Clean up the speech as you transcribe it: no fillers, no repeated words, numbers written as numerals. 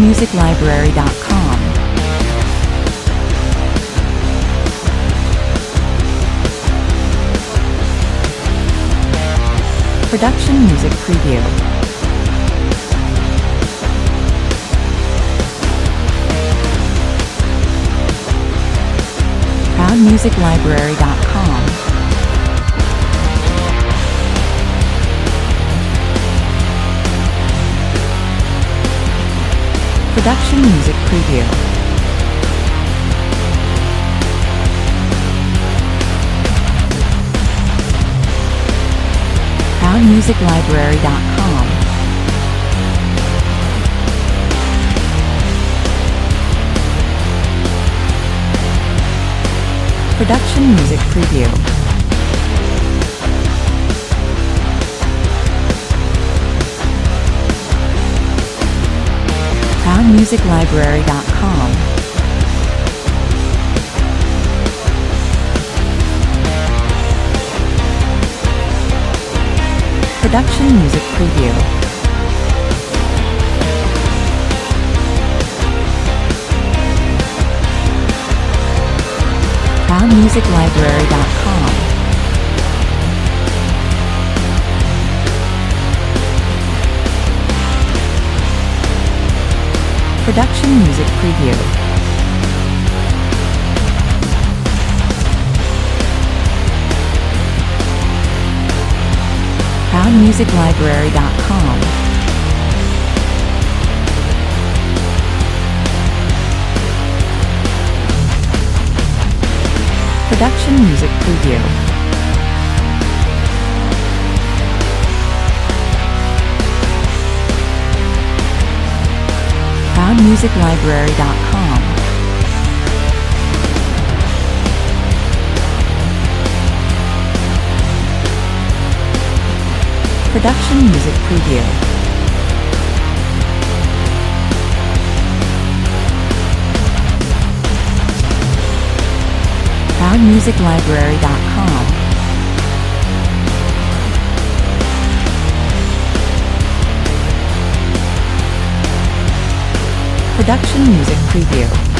ProudMusicLibrary.com. Production Music Preview. ProudMusicLibrary.com. Production Music Preview. ProudMusicLibrary.com. Production Music Preview. ProudMusicLibrary.com. Production Music Preview. ProudMusicLibrary.com. Production Music Preview. ProudMusicLibrary.com. Production Music Preview. ProudMusicLibrary.com. Production Music Preview. ProudMusicLibrary.com. Production Music Preview.